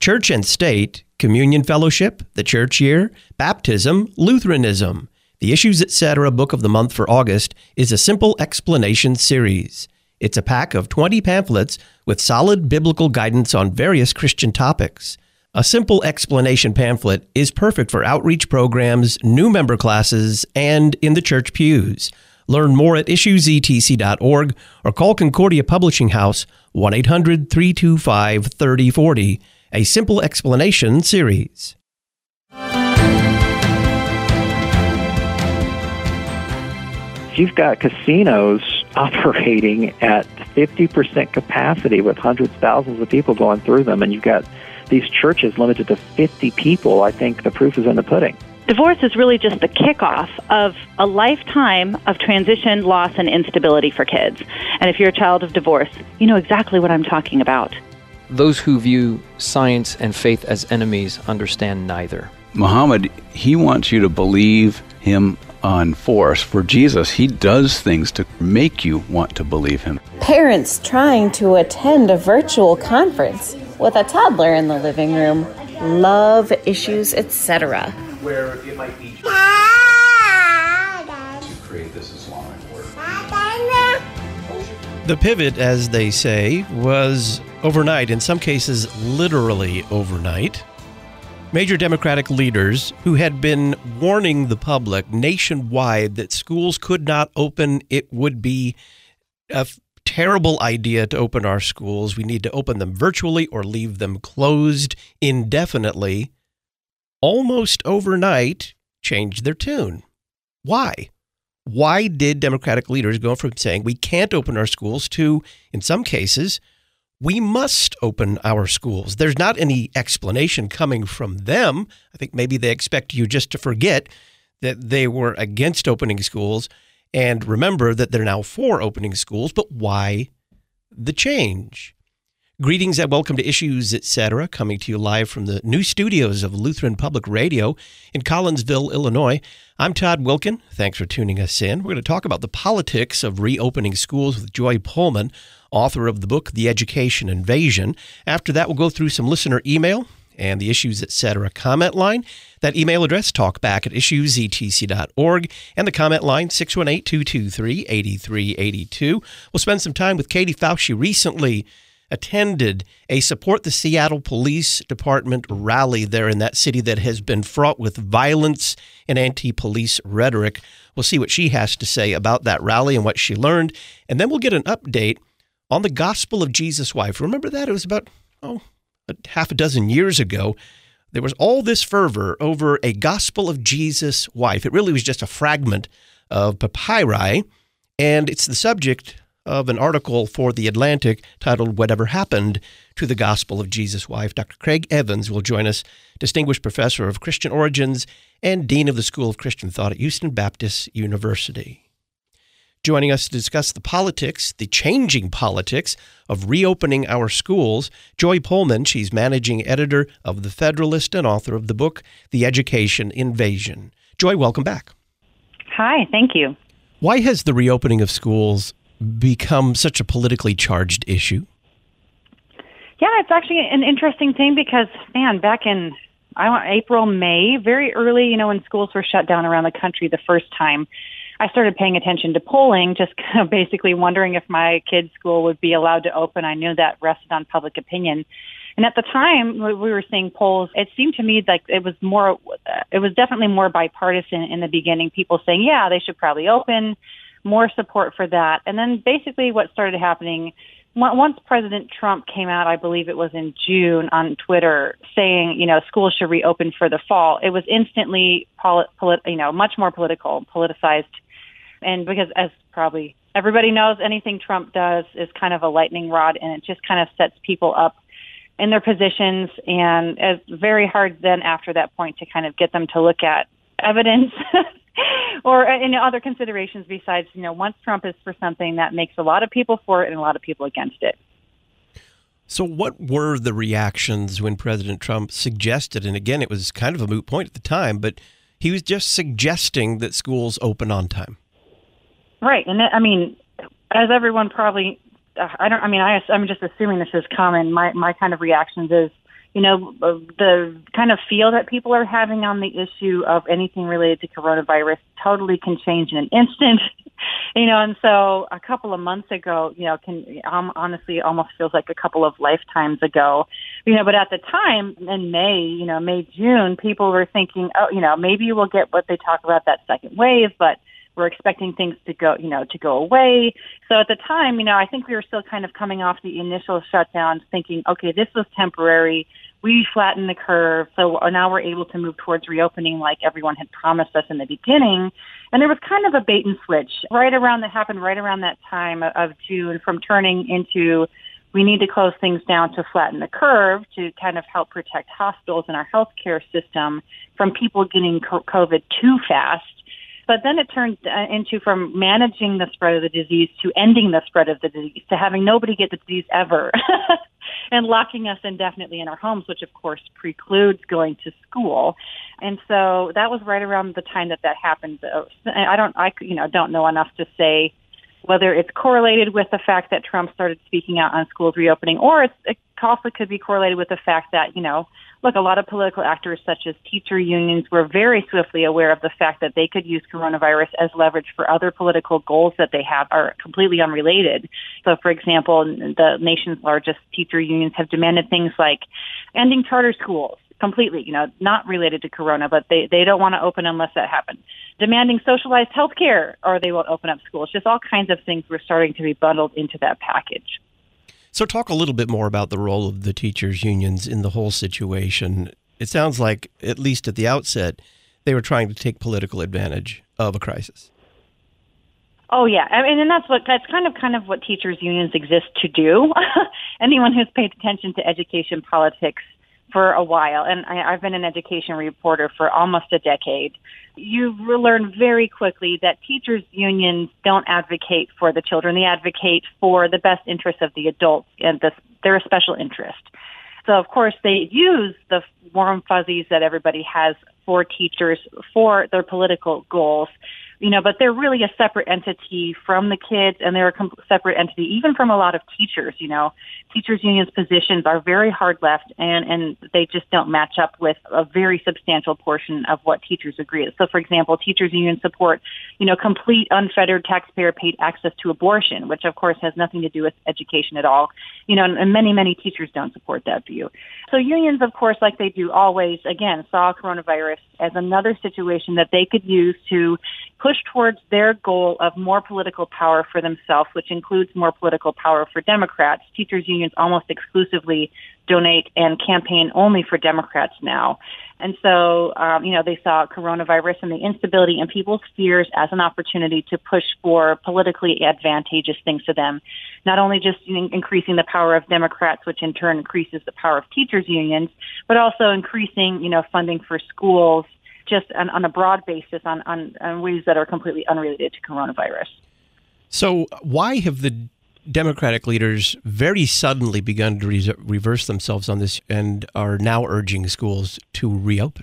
church and state, communion fellowship, the church year, baptism, Lutheranism. The Issues Etc. Book of the Month for August is a simple explanation series. It's a pack of 20 pamphlets with solid biblical guidance on various Christian topics. A simple explanation pamphlet is perfect for outreach programs, new member classes, and in the church pews. Learn more at issuesetc.org or call Concordia Publishing House 1-800-325-3040. A simple explanation series. You've got casinos operating at 50% capacity with hundreds, thousands of people going through them, and you've got these churches limited to 50 people. I think the proof is in the pudding. Divorce is really just the kickoff of a lifetime of transition, loss, and instability for kids. And if you're a child of divorce, you know exactly what I'm talking about. Those who view science and faith as enemies understand neither. Muhammad, he wants you to believe him on force. For Jesus, he does things to make you want to believe him. Parents trying to attend a virtual conference with a toddler in the living room. Love Issues Etc. Where it might be to create this Islamic word. The pivot, as they say, was overnight, in some cases literally overnight. Major Democratic leaders who had been warning the public nationwide that schools could not open, it would be a terrible idea to open our schools. We need to open them virtually or leave them closed indefinitely. Almost overnight, changed their tune. Why? Why did Democratic leaders go from saying we can't open our schools to, in some cases, we must open our schools? There's not any explanation coming from them. I think maybe they expect you just to forget that they were against opening schools and remember that they're now for opening schools. But why the change? Greetings and welcome to Issues Etc., coming to you live from the new studios of Lutheran Public Radio in Collinsville, Illinois. I'm Todd Wilkin. Thanks for tuning us in. We're going to talk about the politics of reopening schools with Joy Pullman, author of the book, The Education Invasion. After that, we'll go through some listener email and the Issues Etc. comment line. That email address, talkback@issuesetc.org, and the comment line, 618-223-8382. We'll spend some time with Katie Fauci. Recently attended a Support the Seattle Police Department rally there in that city that has been fraught with violence and anti-police rhetoric. We'll see what she has to say about that rally and what she learned. And then we'll get an update on the Gospel of Jesus' Wife. Remember that? It was about, half a dozen years ago. There was all this fervor over a Gospel of Jesus' Wife. It really was just a fragment of papyri, and it's the subject of an article for The Atlantic titled Whatever Happened to the Gospel of Jesus' Wife. Dr. Craig Evans will join us, Distinguished Professor of Christian Origins and Dean of the School of Christian Thought at Houston Baptist University. Joining us to discuss the politics, the changing politics of reopening our schools, Joy Pullman. She's managing editor of The Federalist and author of the book, The Education Invasion. Joy, welcome back. Hi, thank you. Why has the reopening of schools become such a politically charged issue? Yeah, it's actually an interesting thing because, back in April, May, very early, when schools were shut down around the country the first time, I started paying attention to polling, just kind of basically wondering if my kid's school would be allowed to open. I knew that rested on public opinion. And at the time we were seeing polls, it seemed to me like it was definitely more bipartisan in the beginning, people saying, yeah, they should probably open, more support for that. And then basically what started happening, once President Trump came out, I believe it was in June, on Twitter saying, schools should reopen for the fall, it was instantly much more politicized. And because, as probably everybody knows, anything Trump does is kind of a lightning rod, and it just kind of sets people up in their positions. And it's very hard then after that point to kind of get them to look at evidence or other considerations besides, once Trump is for something, that makes a lot of people for it and a lot of people against it. So what were the reactions when President Trump suggested, and again, it was kind of a moot point at the time, but he was just suggesting that schools open on time? Right. And as everyone probably, I'm just assuming this is common. My kind of reactions is, the kind of feel that people are having on the issue of anything related to coronavirus totally can change in an instant. And so a couple of months ago, honestly, it almost feels like a couple of lifetimes ago, but at the time in May, June, people were thinking, maybe we'll get what they talk about, that second wave, but we're expecting things to go away. So at the time, I think we were still kind of coming off the initial shutdown thinking, okay, this was temporary. We flattened the curve. So now we're able to move towards reopening like everyone had promised us in the beginning. And there was kind of a bait and switch that happened right around that time of June, from turning into we need to close things down to flatten the curve to kind of help protect hospitals and our healthcare system from people getting COVID too fast. But then it turned into from managing the spread of the disease to ending the spread of the disease, to having nobody get the disease ever and locking us indefinitely in our homes, which of course precludes going to school. And so that was right around the time that happened. I don't know enough to say whether it's correlated with the fact that Trump started speaking out on schools reopening, or it also could be correlated with the fact that, a lot of political actors such as teacher unions were very swiftly aware of the fact that they could use coronavirus as leverage for other political goals that they have are completely unrelated. So, for example, the nation's largest teacher unions have demanded things like ending charter schools completely, not related to corona, but they don't want to open unless that happens. Demanding socialized health care, or they won't open up schools. Just all kinds of things were starting to be bundled into that package. So talk a little bit more about the role of the teachers' unions in the whole situation. It sounds like, at least at the outset, they were trying to take political advantage of a crisis. Oh, yeah. And that's kind of what teachers' unions exist to do. Anyone who's paid attention to education politics for a while, and I've been an education reporter for almost a decade, you learn very quickly that teachers' unions don't advocate for the children. They advocate for the best interests of the adults, and they're a special interest. So, of course, they use the warm fuzzies that everybody has for teachers for their political goals, but they're really a separate entity from the kids, and they're a separate entity even from a lot of teachers. Teachers' unions' positions are very hard left, and they just don't match up with a very substantial portion of what teachers agree. So, for example, teachers' unions support, complete unfettered taxpayer-paid access to abortion, which, of course, has nothing to do with education at all. And many, many teachers don't support that view. So unions, of course, like they do always, again, saw coronavirus as another situation that they could use to push towards their goal of more political power for themselves, which includes more political power for Democrats. Teachers' unions almost exclusively donate and campaign only for Democrats now. And so, they saw coronavirus and the instability in people's fears as an opportunity to push for politically advantageous things to them, not only just increasing the power of Democrats, which in turn increases the power of teachers' unions, but also increasing, funding for schools just on a broad basis on ways that are completely unrelated to coronavirus. So why have the Democratic leaders very suddenly begun to reverse themselves on this and are now urging schools to reopen?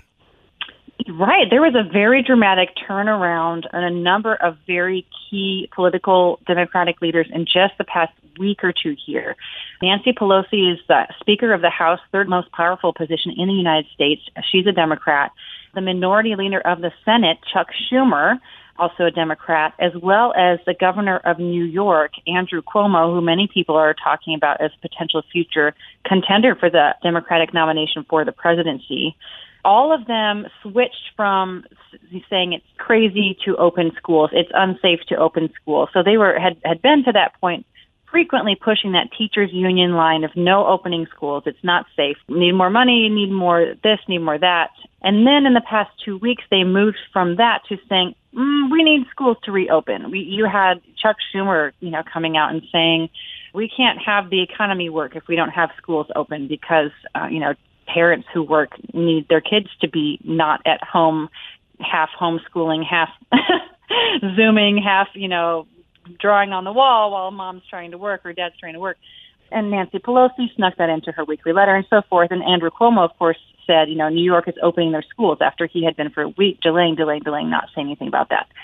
Right. There was a very dramatic turnaround on a number of very key political Democratic leaders in just the past week or two here. Nancy Pelosi is the Speaker of the House, third most powerful position in the United States. She's a Democrat. The minority leader of the Senate, Chuck Schumer, also a Democrat, as well as the governor of New York, Andrew Cuomo, who many people are talking about as potential future contender for the Democratic nomination for the presidency. All of them switched from saying it's crazy to open schools, it's unsafe to open schools. So they had been to that point frequently pushing that teachers union line of no opening schools. It's not safe. Need more money, need more this, need more that. And then in the past 2 weeks, they moved from that to saying, we need schools to reopen. You had Chuck Schumer, coming out and saying, we can't have the economy work if we don't have schools open because, parents who work need their kids to be not at home, half homeschooling, half Zooming, half, drawing on the wall while mom's trying to work or dad's trying to work. And Nancy Pelosi snuck that into her weekly letter and so forth. And Andrew Cuomo, of course, said, New York is opening their schools after he had been for a week delaying, not saying anything about that.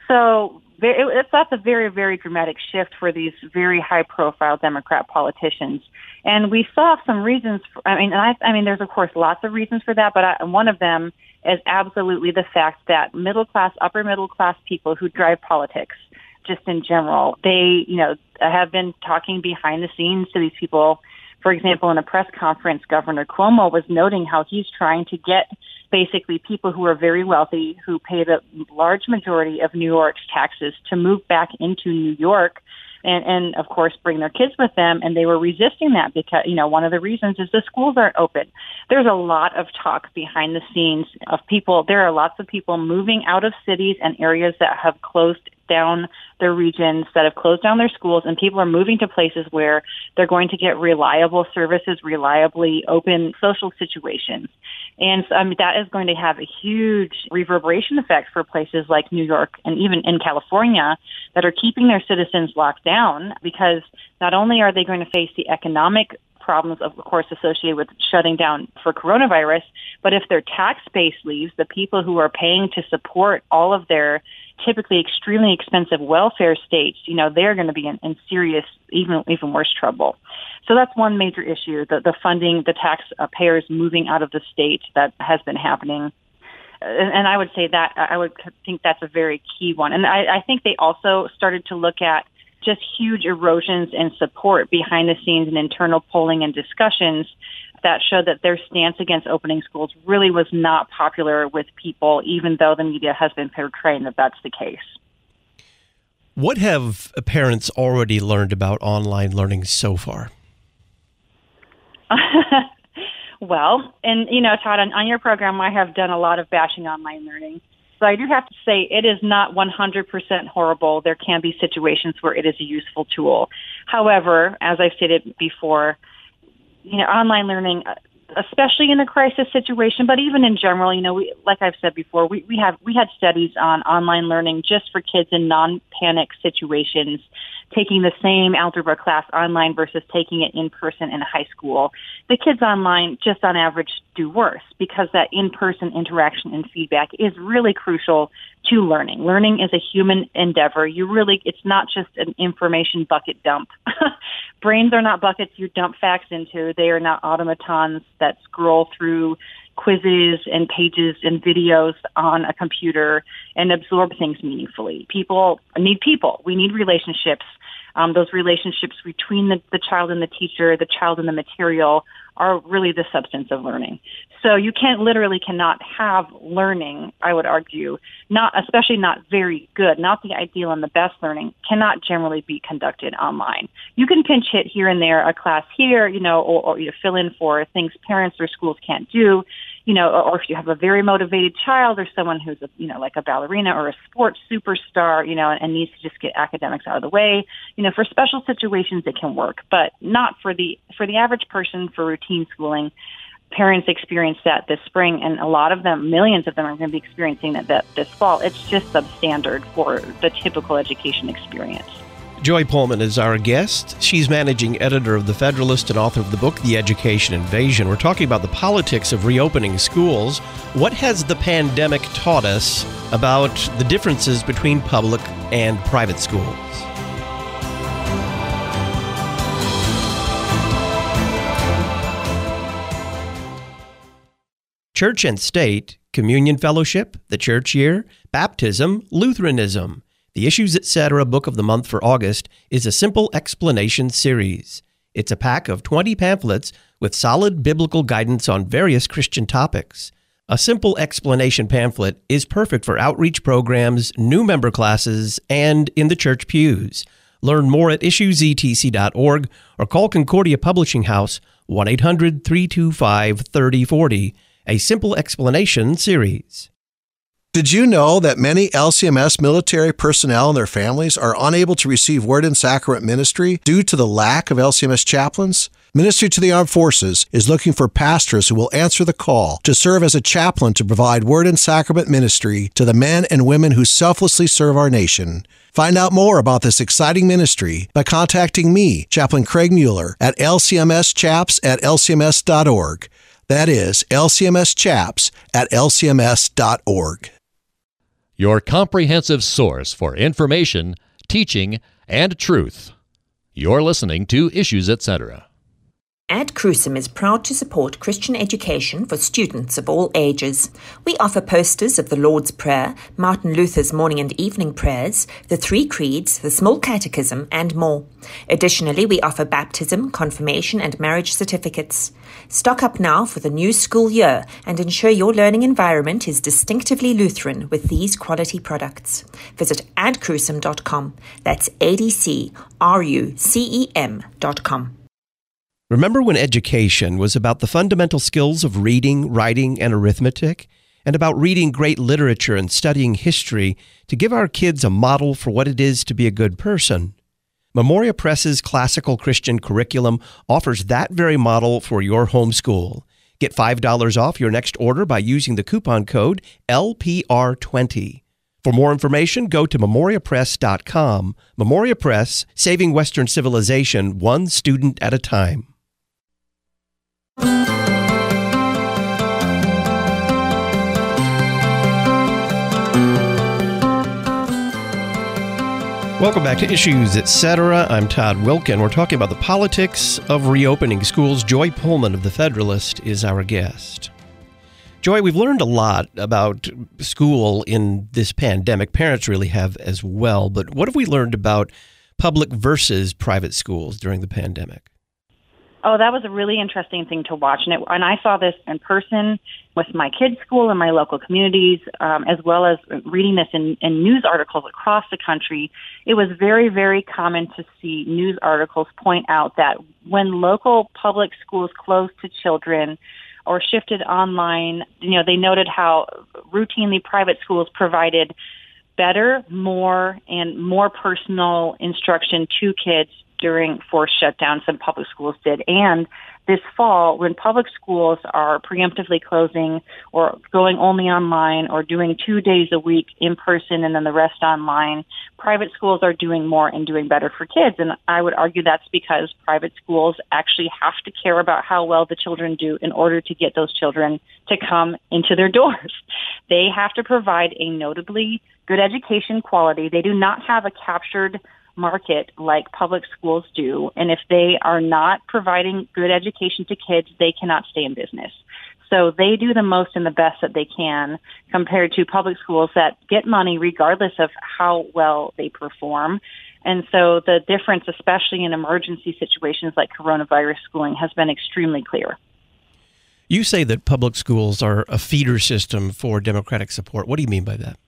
So that's a very, very dramatic shift for these very high-profile Democrat politicians. And we saw some reasons. There's, of course, lots of reasons for that, but one of them is absolutely the fact that middle-class, upper-middle-class people who drive politics, just in general, they, have been talking behind the scenes to these people. For example, in a press conference, Governor Cuomo was noting how he's trying to get basically people who are very wealthy, who pay the large majority of New York's taxes, to move back into New York and of course, bring their kids with them. And they were resisting that because, one of the reasons is the schools aren't open. There's a lot of talk behind the scenes of people. There are lots of people moving out of cities and areas that have closed down their regions, that have closed down their schools, and people are moving to places where they're going to get reliable services, reliably open social situations. And so, that is going to have a huge reverberation effect for places like New York and even in California that are keeping their citizens locked down, because not only are they going to face the economic problems, of course, associated with shutting down for coronavirus, but if their tax base leaves, the people who are paying to support all of their typically extremely expensive welfare states, they're going to be in serious, even worse trouble. So that's one major issue, the funding, the taxpayers moving out of the state that has been happening. And I would say that, I would think that's a very key one. And I think they also started to look at just huge erosions in support behind the scenes in internal polling and discussions that showed that their stance against opening schools really was not popular with people, even though the media has been portraying that that's the case. What have parents already learned about online learning so far? Well, and Todd, on your program, I have done a lot of bashing online learning. So I do have to say it is not 100% horrible. There can be situations where it is a useful tool. However, as I stated before, online learning, especially in a crisis situation, but even in general, like I've said before, we had studies on online learning just for kids in non-panic situations, taking the same algebra class online versus taking it in person in high school. The kids online just on average do worse because that in-person interaction and feedback is really crucial to learning. Learning is a human endeavor. It's not just an information bucket dump. Brains are not buckets you dump facts into. They are not automatons that scroll through quizzes and pages and videos on a computer and absorb things meaningfully. People need people. We need relationships. Those relationships between the child and the teacher, the child and the material, are really the substance of learning. So you cannot have learning, I would argue, especially not very good, not the ideal and the best learning, cannot generally be conducted online. You can pinch hit here and there, a class here, or you fill in for things parents or schools can't do, or if you have a very motivated child or someone who's like a ballerina or a sports superstar, and needs to just get academics out of the way, for special situations it can work, but not for the average person for routine schooling. Parents experienced that this spring, and a lot of them, millions of them, are going to be experiencing that this fall. It's just substandard for the typical education experience. Joy Pullman is our guest. She's managing editor of The Federalist and author of the book, The Education Invasion. We're talking about the politics of reopening schools. What has the pandemic taught us about the differences between public and private schools? Church and state, communion fellowship, the church year, baptism, Lutheranism. The Issues Etc. Book of the Month for August is a simple explanation series. It's a pack of 20 pamphlets with solid biblical guidance on various Christian topics. A simple explanation pamphlet is perfect for outreach programs, new member classes, and in the church pews. Learn more at issuesetc.org or call Concordia Publishing House 1-800-325-3040. A simple explanation series. Did you know that many LCMS military personnel and their families are unable to receive Word and Sacrament ministry due to the lack of LCMS chaplains? Ministry to the Armed Forces is looking for pastors who will answer the call to serve as a chaplain to provide Word and Sacrament ministry to the men and women who selflessly serve our nation. Find out more about this exciting ministry by contacting me, Chaplain Craig Mueller, at lcmschaps@lcms.org. That is lcmschaps@lcms.org. your comprehensive source for information, teaching, and truth. You're listening to Issues Etc. Ad Crucem is proud to support Christian education for students of all ages. We offer posters of the Lord's Prayer, Martin Luther's morning and evening prayers, the three creeds, the small catechism, and more. Additionally, we offer baptism, confirmation, and marriage certificates. Stock up now for the new school year and ensure your learning environment is distinctively Lutheran with these quality products. Visit adcrucem.com. That's ADCRUCEM.com. Remember when education was about the fundamental skills of reading, writing, and arithmetic, and about reading great literature and studying history to give our kids a model for what it is to be a good person? Memoria Press's classical Christian curriculum offers that very model for your homeschool. Get $5 off your next order by using the coupon code LPR20. For more information, go to memoriapress.com. Memoria Press, saving Western civilization one student at a time. Welcome back to Issues Etc. I'm Todd Wilkin. We're talking about the politics of reopening schools. Joy Pullman of The Federalist is our guest. Joy, we've learned a lot about school in this pandemic. Parents really have as well. But what have we learned about public versus private schools during the pandemic? Oh, that was a really interesting thing to watch. And I saw this in person with my kids' school and my local communities, as well as reading this in news articles across the country. It was very, very common to see news articles point out that when local public schools closed to children or shifted online, they noted how routinely private schools provided better, more personal instruction to kids during forced shutdowns than public schools did. And this fall, when public schools are preemptively closing or going only online or doing 2 days a week in person and then the rest online, private schools are doing more and doing better for kids. And I would argue that's because private schools actually have to care about how well the children do in order to get those children to come into their doors. They have to provide a notably good education quality. They do not have a captured market like public schools do. And if they are not providing good education to kids, they cannot stay in business. So they do the most and the best that they can compared to public schools that get money regardless of how well they perform. And so the difference, especially in emergency situations like coronavirus schooling, has been extremely clear. You say that public schools are a feeder system for Democratic support. What do you mean by that?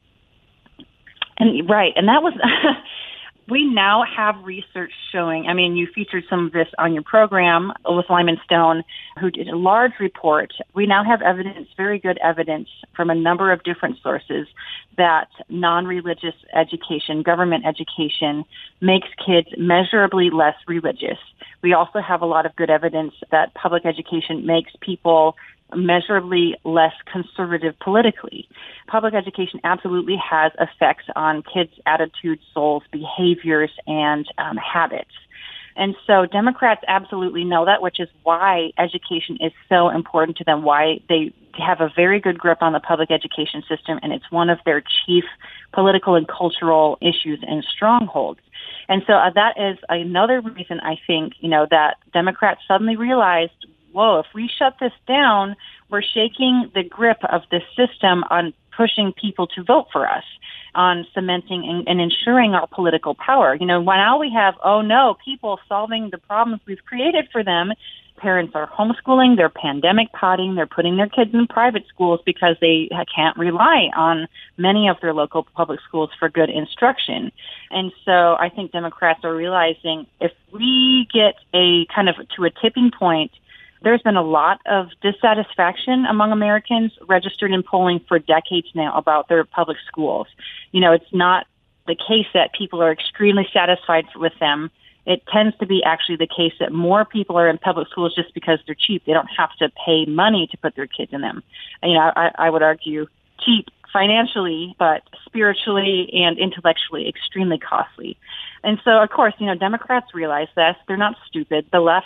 And that was... We now have research showing, you featured some of this on your program with Lyman Stone, who did a large report. We now have evidence, very good evidence from a number of different sources that non-religious education, government education, makes kids measurably less religious. We also have a lot of good evidence that public education makes people measurably less conservative politically. Public education absolutely has effects on kids' attitudes, souls, behaviors, and habits. And so Democrats absolutely know that, which is why education is so important to them, why they have a very good grip on the public education system, and it's one of their chief political and cultural issues and strongholds. And so that is another reason I think, that Democrats suddenly realized, whoa, if we shut this down, we're shaking the grip of this system on pushing people to vote for us, on cementing and ensuring our political power. Now we have, people solving the problems we've created for them. Parents are homeschooling, they're pandemic potting, they're putting their kids in private schools because they can't rely on many of their local public schools for good instruction. And so I think Democrats are realizing if we get to a tipping point, there's been a lot of dissatisfaction among Americans registered in polling for decades now about their public schools. It's not the case that people are extremely satisfied with them. It tends to be actually the case that more people are in public schools just because they're cheap. They don't have to pay money to put their kids in them. I would argue cheap financially, but spiritually and intellectually extremely costly. And so, of course, Democrats realize this. They're not stupid. The left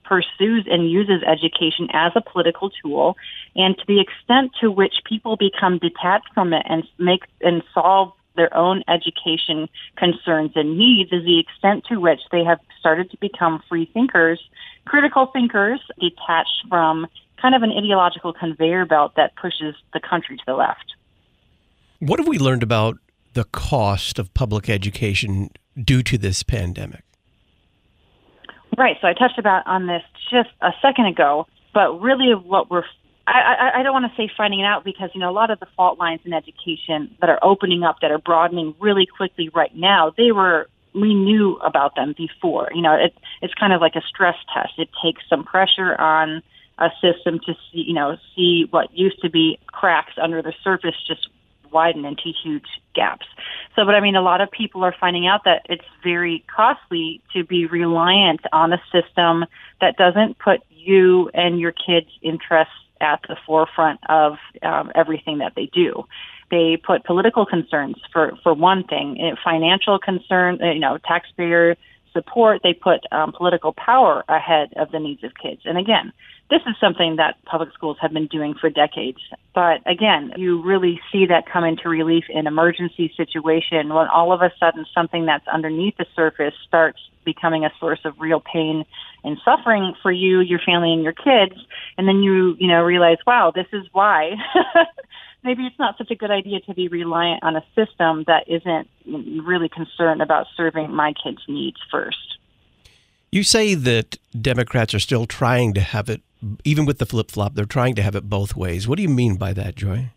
pursues and uses education as a political tool, and to the extent to which people become detached from it and solve their own education concerns and needs is the extent to which they have started to become free thinkers, critical thinkers, detached from kind of an ideological conveyor belt that pushes the country to the left. What have we learned about the cost of public education due to this pandemic? Right. So I touched on this just a second ago, but really what I don't want to say finding it out because, a lot of the fault lines in education that are opening up, that are broadening really quickly right now, we knew about them before. It's kind of like a stress test. It takes some pressure on a system to see what used to be cracks under the surface just widen into huge gaps. So, but a lot of people are finding out that it's very costly to be reliant on a system that doesn't put you and your kids' interests at the forefront of everything that they do. They put political concerns for one thing, financial concern, taxpayer support. They put political power ahead of the needs of kids. And again, this is something that public schools have been doing for decades. But again, you really see that come into relief in emergency situation when all of a sudden something that's underneath the surface starts becoming a source of real pain and suffering for you, your family, and your kids. And then you realize, wow, this is why maybe it's not such a good idea to be reliant on a system that isn't really concerned about serving my kids' needs first. You say that Democrats are still trying to have it, even with the flip-flop, they're trying to have it both ways. What do you mean by that, Joy?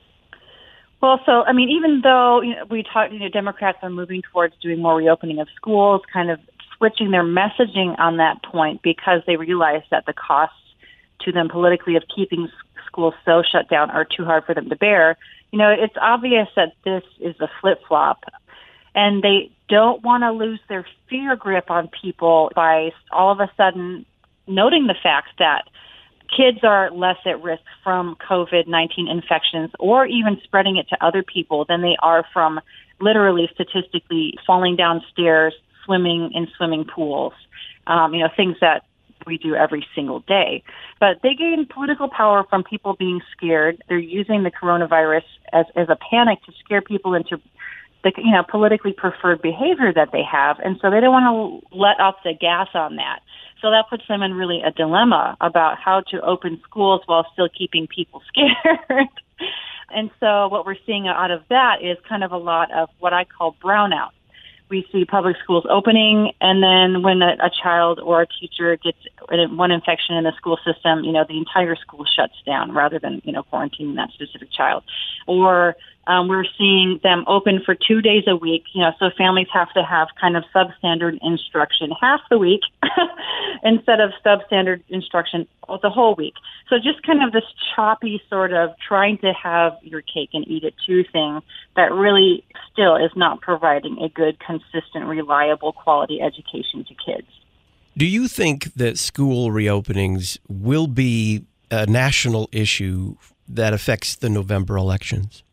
Well, so, even though we talk, Democrats are moving towards doing more reopening of schools, kind of switching their messaging on that point because they realize that the costs to them politically of keeping schools so shut down are too hard for them to bear. It's obvious that this is a flip-flop, and they don't want to lose their fear grip on people by all of a sudden noting the fact that kids are less at risk from COVID-19 infections or even spreading it to other people than they are from literally statistically falling down stairs, swimming in swimming pools, things that we do every single day. But they gain political power from people being scared. They're using the coronavirus as a panic to scare people into the politically preferred behavior that they have. And so they don't want to let off the gas on that. So that puts them in really a dilemma about how to open schools while still keeping people scared. And so what we're seeing out of that is kind of a lot of what I call brownout. We see public schools opening, and then when a child or a teacher gets one infection in the school system, the entire school shuts down rather than, quarantining that specific child. Or we're seeing them open for 2 days a week, so families have to have kind of substandard instruction half the week instead of substandard instruction the whole week. So just kind of this choppy sort of trying to have your cake and eat it too thing that really still is not providing a good, consistent, reliable, quality education to kids. Do you think that school reopenings will be a national issue that affects the November elections?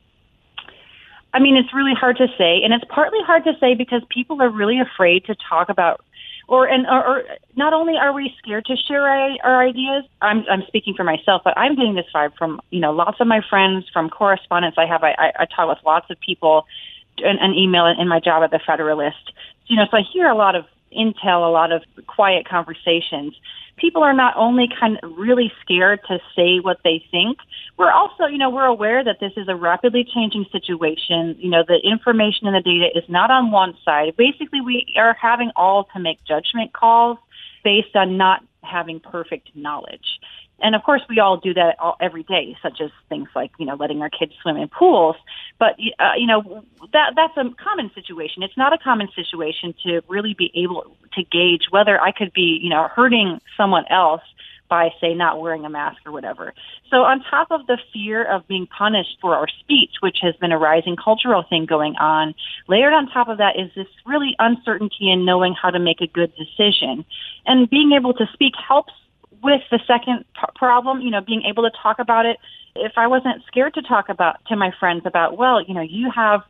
It's really hard to say, and it's partly hard to say because people are really afraid to talk about, or not only are we scared to share our ideas. I'm speaking for myself, but I'm getting this vibe from lots of my friends, from correspondence I have. I talk with lots of people, and email in my job at the Federalist. So I hear a lot of intel, a lot of quiet conversations. People are not only kind of really scared to say what they think, we're also, we're aware that this is a rapidly changing situation. The information and the data is not on one side. Basically, we are having all to make judgment calls based on not having perfect knowledge. And of course, we all do that every day, such as things like, letting our kids swim in pools. But, that's a common situation. It's not a common situation to really be able to gauge whether I could be, hurting someone else by, say, not wearing a mask or whatever. So on top of the fear of being punished for our speech, which has been a rising cultural thing going on, layered on top of that is this really uncertainty in knowing how to make a good decision. And being able to speak helps with the second problem, being able to talk about it. If I wasn't scared to talk to my friends about, you have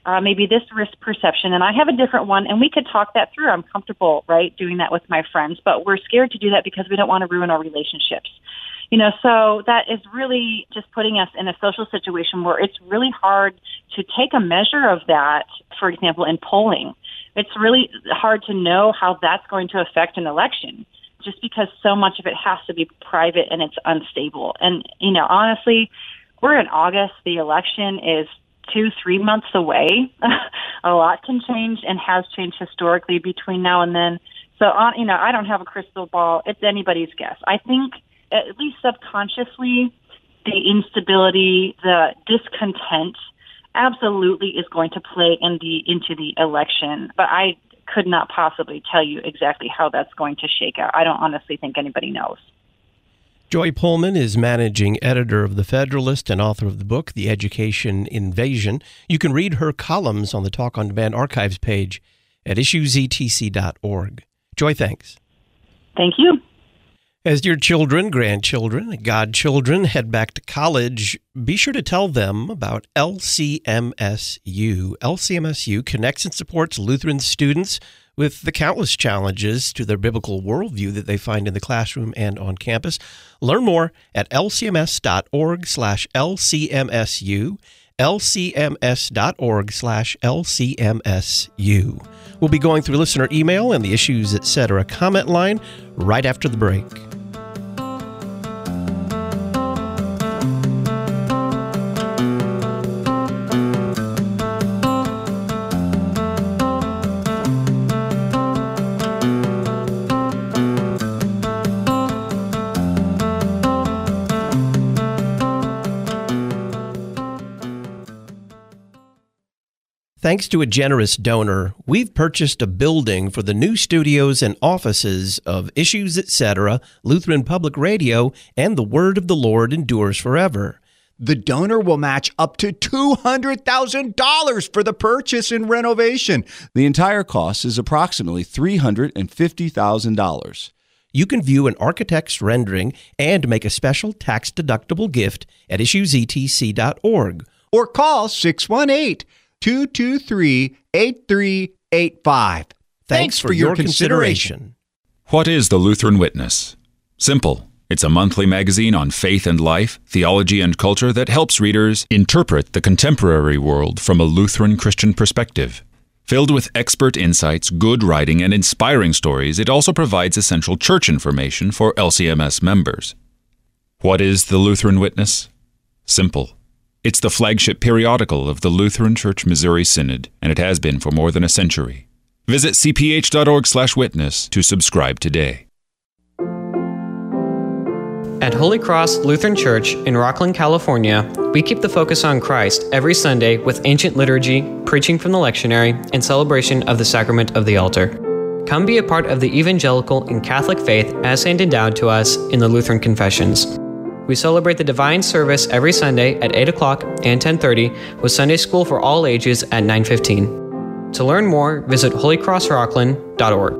maybe this risk perception, and I have a different one, and we could talk that through. I'm comfortable, right, doing that with my friends, but we're scared to do that because we don't want to ruin our relationships. So that is really just putting us in a social situation where it's really hard to take a measure of that, for example, in polling. It's really hard to know how that's going to affect an election, just because so much of it has to be private and it's unstable. And, honestly, we're in August. The election is 2-3 months away. A lot can change and has changed historically between now and then. So, I don't have a crystal ball. It's anybody's guess. I think, at least subconsciously, the instability, the discontent absolutely is going to play into the election. But I could not possibly tell you exactly how that's going to shake out. I don't honestly think anybody knows. Joy Pullman is managing editor of The Federalist and author of the book, The Education Invasion. You can read her columns on the Talk on Demand archives page at issuesetc.org. Joy, thanks. Thank you. As your children, grandchildren, godchildren head back to college, be sure to tell them about LCMSU. LCMSU connects and supports Lutheran students with the countless challenges to their biblical worldview that they find in the classroom and on campus. Learn more at lcms.org/LCMSU, lcms.org/LCMSU. We'll be going through listener email and the Issues Etc. comment line right after the break. Thanks to a generous donor, we've purchased a building for the new studios and offices of Issues Etc., Lutheran Public Radio, and The Word of the Lord Endures Forever. The donor will match up to $200,000 for the purchase and renovation. The entire cost is approximately $350,000. You can view an architect's rendering and make a special tax-deductible gift at issuesetc.org. Or call 618-223-8385. Thanks for your consideration. What is the Lutheran Witness? Simple. It's a monthly magazine on faith and life, theology and culture that helps readers interpret the contemporary world from a Lutheran Christian perspective. Filled with expert insights, good writing, and inspiring stories, it also provides essential church information for LCMS members. What is the Lutheran Witness? Simple. It's the flagship periodical of the Lutheran Church Missouri Synod, and it has been for more than a century. Visit cph.org/witness to subscribe today. At Holy Cross Lutheran Church in Rocklin, California, we keep the focus on Christ every Sunday with ancient liturgy, preaching from the lectionary, and celebration of the sacrament of the altar. Come be a part of the evangelical and Catholic faith as handed down to us in the Lutheran Confessions. We celebrate the divine service every Sunday at 8 o'clock and 10:30 with Sunday school for all ages at 9:15. To learn more, visit holycrossrocklin.org.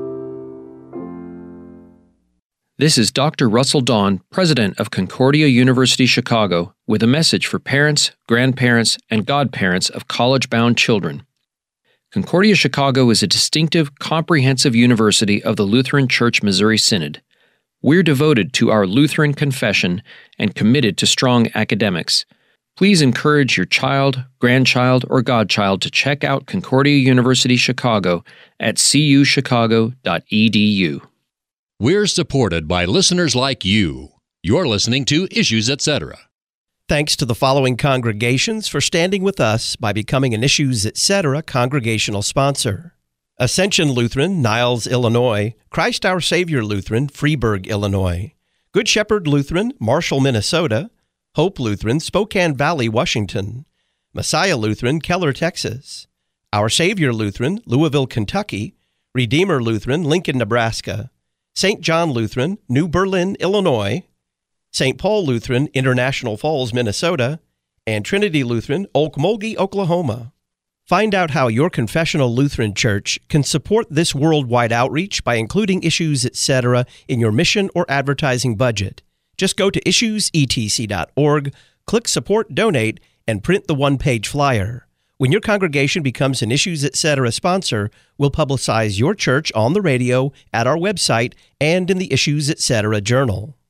This is Dr. Russell Dawn, president of Concordia University Chicago, with a message for parents, grandparents, and godparents of college-bound children. Concordia Chicago is a distinctive, comprehensive university of the Lutheran Church Missouri Synod. We're devoted to our Lutheran confession and committed to strong academics. Please encourage your child, grandchild, or godchild to check out Concordia University Chicago at cuchicago.edu. We're supported by listeners like you. You're listening to Issues Etc. Thanks to the following congregations for standing with us by becoming an Issues Etc. congregational sponsor: Ascension Lutheran, Niles, Illinois; Christ Our Savior Lutheran, Freeburg, Illinois; Good Shepherd Lutheran, Marshall, Minnesota; Hope Lutheran, Spokane Valley, Washington; Messiah Lutheran, Keller, Texas; Our Savior Lutheran, Louisville, Kentucky; Redeemer Lutheran, Lincoln, Nebraska; St. John Lutheran, New Berlin, Illinois; St. Paul Lutheran, International Falls, Minnesota; and Trinity Lutheran, Okmulgee, Oklahoma. Find out how your confessional Lutheran church can support this worldwide outreach by including Issues Etc. in your mission or advertising budget. Just go to issuesetc.org, click Support Donate, and print the one-page flyer. When your congregation becomes an Issues Etc. sponsor, we'll publicize your church on the radio, at our website, and in the Issues Etc. Journal.